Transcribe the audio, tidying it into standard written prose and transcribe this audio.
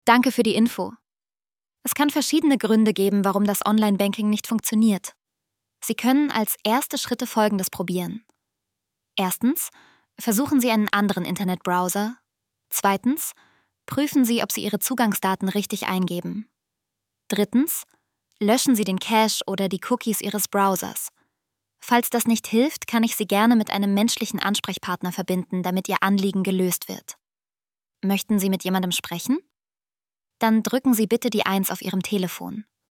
Danke für die Info. Es kann verschiedene Gründe geben, warum das Online-Banking nicht funktioniert. Sie können als erste Schritte Folgendes probieren. Erstens, versuchen Sie einen anderen Internetbrowser. Zweitens, prüfen Sie, ob Sie Ihre Zugangsdaten richtig eingeben. Drittens, löschen Sie den Cache oder die Cookies Ihres Browsers. Falls das nicht hilft, kann ich Sie gerne mit einem menschlichen Ansprechpartner verbinden, damit Ihr Anliegen gelöst wird. Möchten Sie mit jemandem sprechen? Dann drücken Sie bitte die 1 auf Ihrem Telefon.